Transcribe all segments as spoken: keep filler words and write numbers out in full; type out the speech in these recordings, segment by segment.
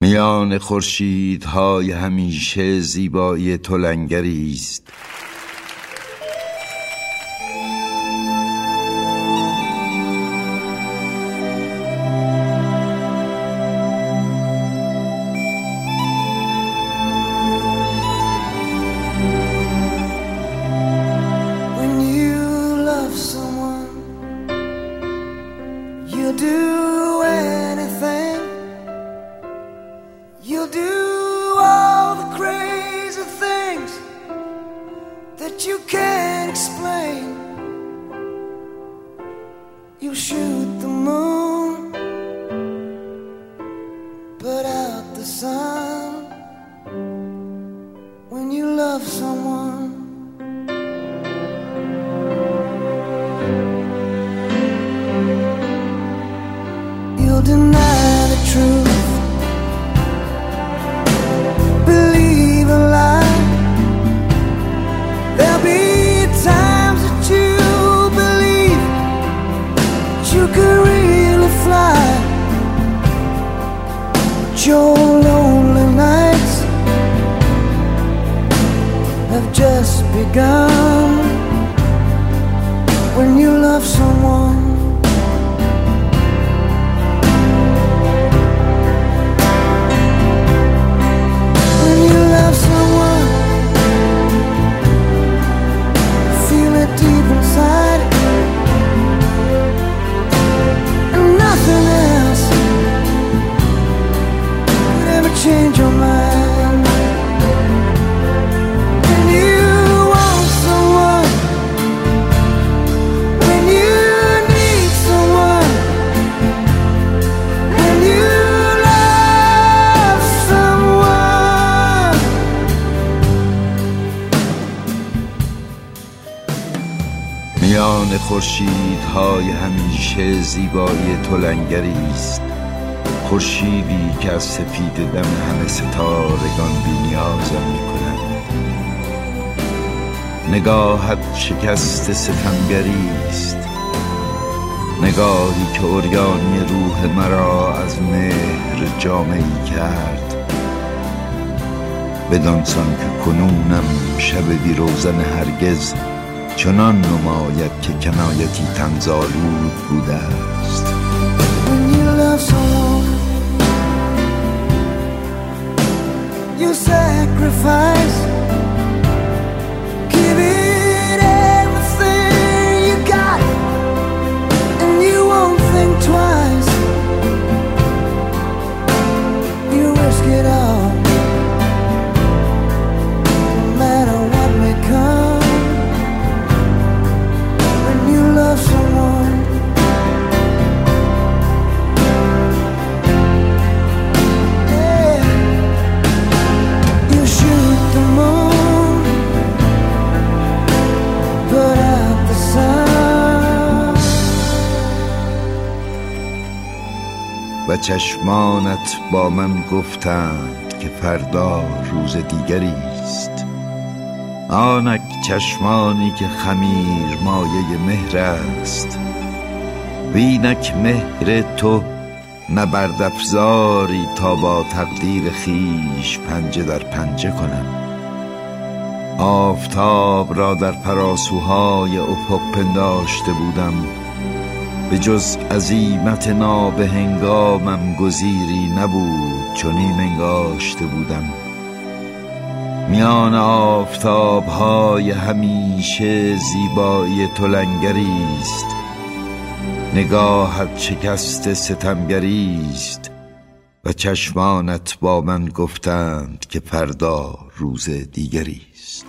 میان خورشیدهای همیشه زیبایی تو لنگری است. You shoot the moon, put out the sun. When you love someone, you'll deny the truth, believe a lie. There'll be times that you believe you could really fly, but your lonely nights have just begun. When you love someone, when you love someone, feel it deep inside. Nothing else could ever change your mind. When you want someone, when you need someone, when you love someone. میان خورشیدهای همیشه زیبایی تو لنگری است. خورشیدی که از سپید دم همه ستارگان بی نیازم می کند. نگاهت شکست ستمگری است، نگاهی که عریانی روح مرا از مهر جامه‌ای کرد. بدانسان که کنونم شب بی روزن هرگز چنان نماید که کنایتی طنزآلود بوده است. When you love someone, you sacrifice, give it everything you got, and you won't think twice. You risk it all, no matter what may come. Love someone, yeah. You shoot the moon, put out the sun. و چشمانت با من گفتند که فردا روز دیگری است. آنک چشمانی که خمیر مایه مهر است، وینک مهر تو نبرد افزاری تا با تقدیر خیش پنجه در پنجه کنم. آفتاب را در پراسوهای افق پنداشته بودم، به جز عزیمت نابهنگامم گزیری نبود چنین انگاشته بودم. میان آفتاب‌های همیشه زیبایی تو لنگری است، نگاهت شکست ستمگری است و چشمانت با من گفتند که فردا روز دیگری است.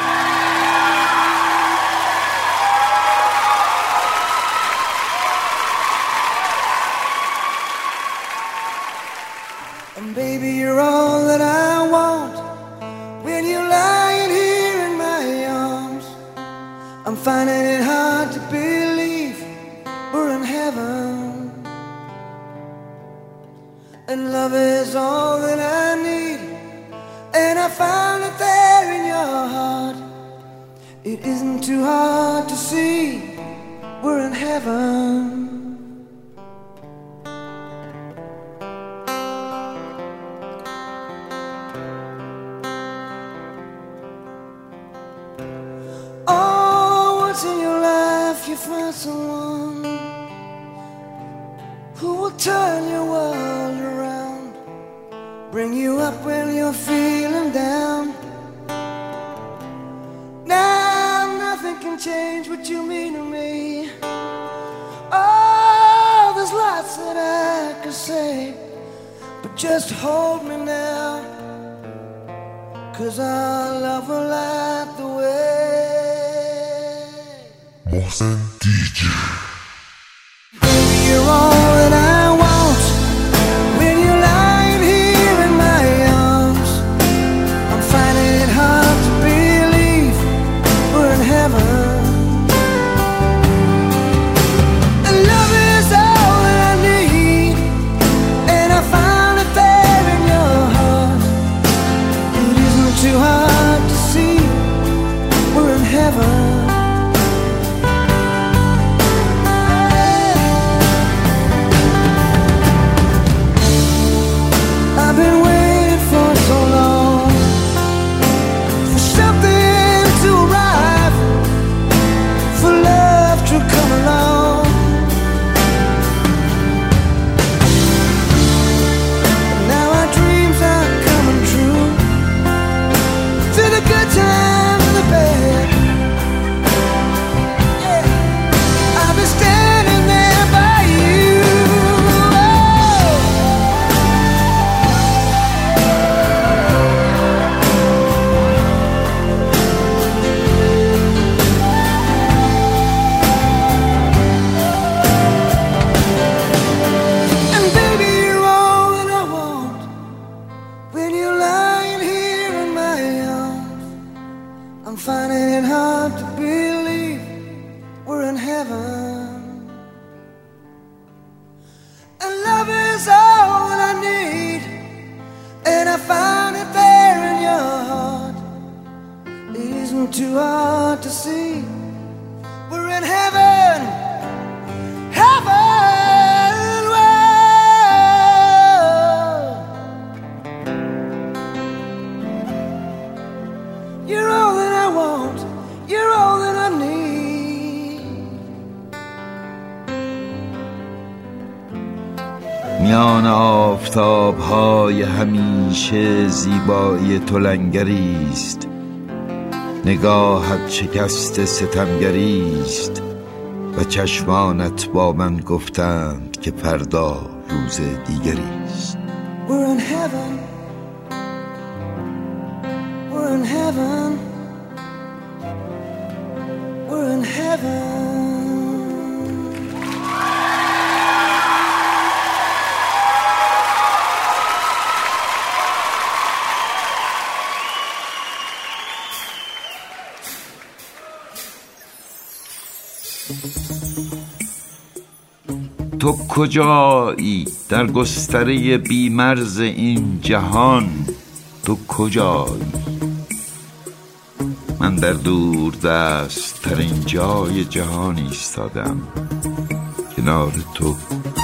And baby, you're all that I want. When you're lying here in my arms, I'm finding it hard to believe we're in heaven. And love is all that I need, and I found it there in your heart. It isn't too hard to see we're in heaven. you find someone who will turn your world around, bring you up when you're feeling down. Now nothing can change what you mean to me. Oh, there's lots that I could say, but just hold me now, 'cause our love will light the way. Mohsen D J. Baby, you're all that I want. When you're lying here in my arms, I'm finding it hard to believe we're in heaven. And love is all that I need, and I found it there in your heart. It isn't too hard to see we're in heaven. I've been waiting for so long for something to arrive, for love to come along. But now our dreams are coming true, through the good times and the bad. Yeah, I've been standing there by you. And baby, you're all that I want. When you're lying here in my arms, I'm finding it hard to believe we're in heaven. And love is all that I need, and I found it there in your heart. It isn't too hard to see we're in heaven. Heaven, whoa. You're all that I want, you're all that I need. میان آفتاب‌های همیشه زیبایی تو لنگریست، نگاهت شکست ستمگریست و چشمانت با من گفتند که فردا روز دیگریست. We're in heaven, we're in heaven, we're in heaven. تو کجایی در گستره بیمرز این جهان؟ تو کجایی؟ من در دور دست ترین جای جهان ایستادم، کنار تو.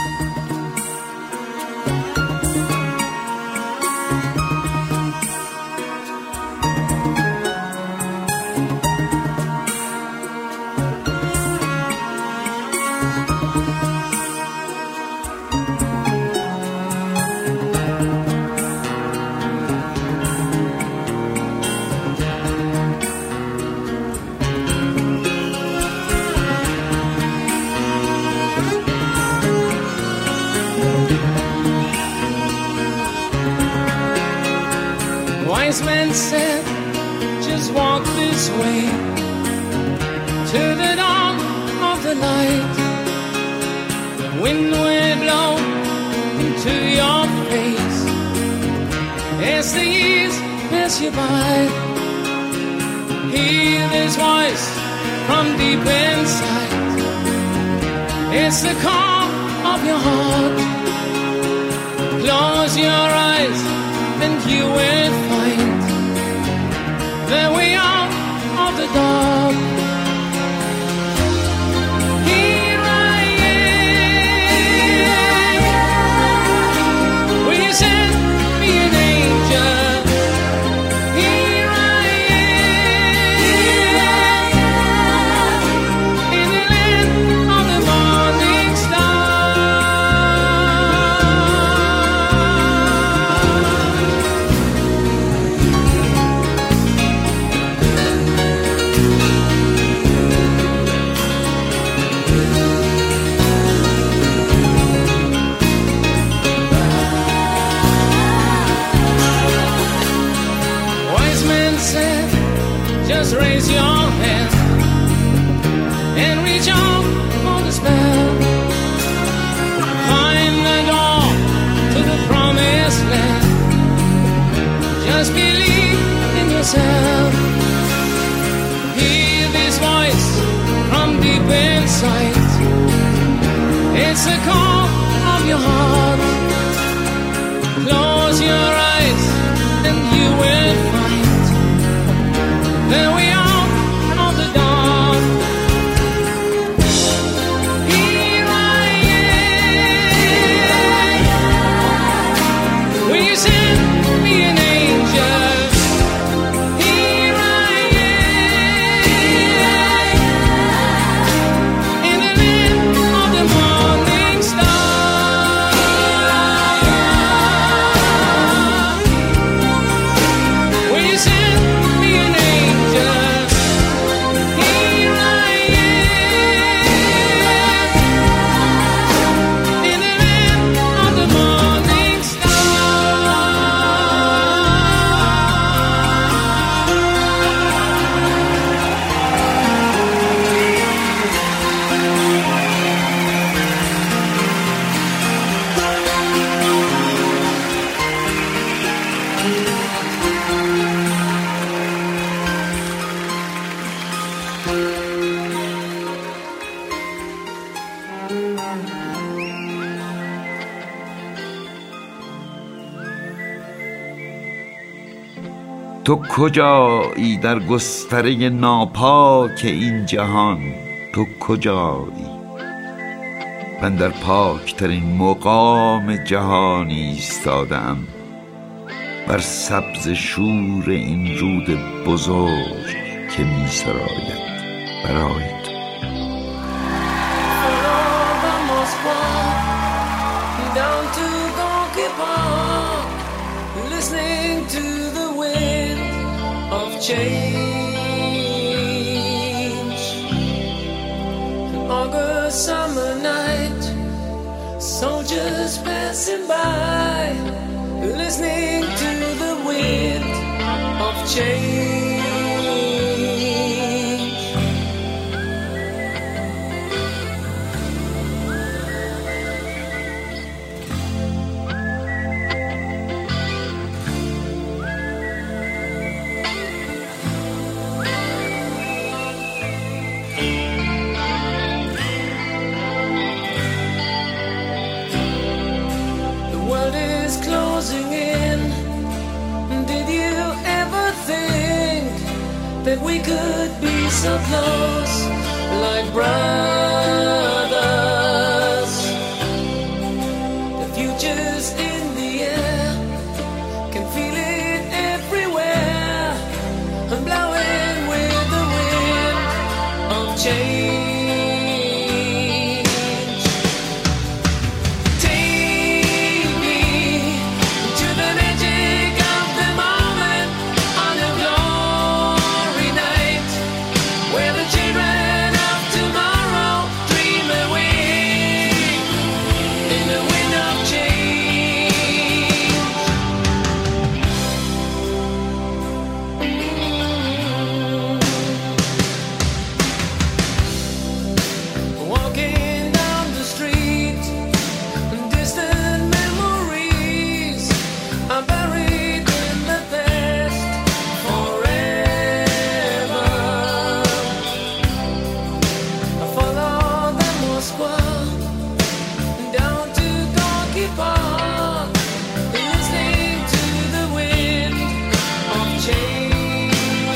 Wise men said, just walk this way to the dawn of the light. The wind will blow into your face as the years pass you by. Hear this voice from deep inside. It's the call of your heart. Close your eyes and you will find the way out of the dark. Here I am. Will you send me an angel? Here I am. In the land just raise your hand and reach out for the spell. Find the door to the promised land. Just believe in yourself. Hear this voice from deep inside. It's the call of your heart. Close your eyes and you will find that we are of the dark. Here I am. Will you send me an angel? Here I am. In the land of the morning star. Will you send me an angel? Here I am. In the land of the morning star. تو کجایی در گستره ناپاک این جهان؟ تو کجایی؟ من در پاکترین مقام جهان ایستاده‌ام، بر سبز شور این رود بزرگ که می سراید برای تو. Down to Gonky Park, listening to the wind of change. An August summer night, soldiers passing by, listening to the wind of change. The world is closing in. Did you ever think that we could be so close, like brothers? The future's in the air, can feel it everywhere. I'm blowing with the wind of change. Take me to the magic of the moment on a glory night, where the children of tomorrow dream away in the wind of change. Walking down the street, distant memories are buried in the past forever. I follow the Moscow down to Gonky Park, listening to the wind of change.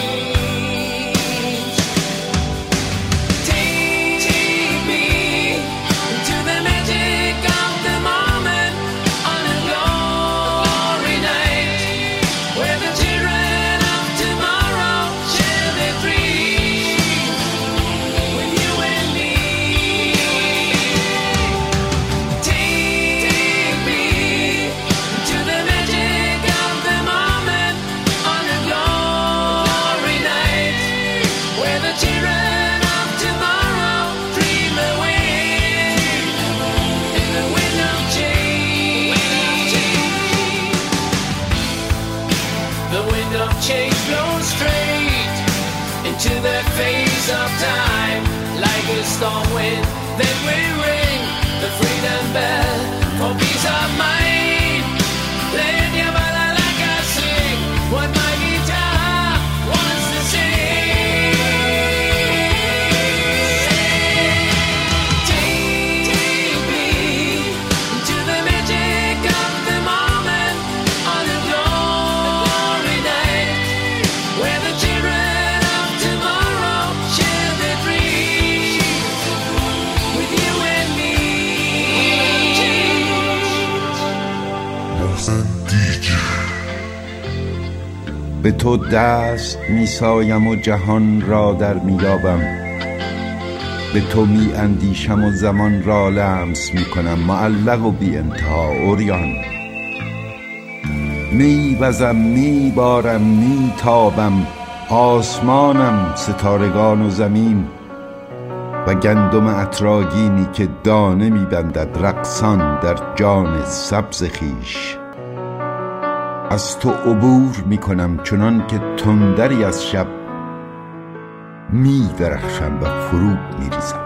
Take me to the magic of the moment on a glory night, where the children of tomorrow share their dreams with you and me. Take me to the magic of the moment on a glory night, where the children of tomorrow dream away in the wind of change. The wind of change blows straight to the face of time. Like a storm wind, then we ring the freedom bell for peace of mind. Playing your ballad like I sing what my guitar wants to sing. Take me to the magic of the moment on a glory night, where the children of tomorrow share their dreams with you and me. محسن دیجی. به تو دست می سایم و جهان را در می یابم، به تو می اندیشم و زمان را لمس می کنم، معلق و بی انتها عریان. می وزم، می بارم، می تابم، آسمانم، ستارگان و زمین و گندم عطرآگینی که دانه می بندد رقصان در جان سبز خیش. از تو عبور می کنم چنان که تندری از شب می درخشم و فرود می ریزم.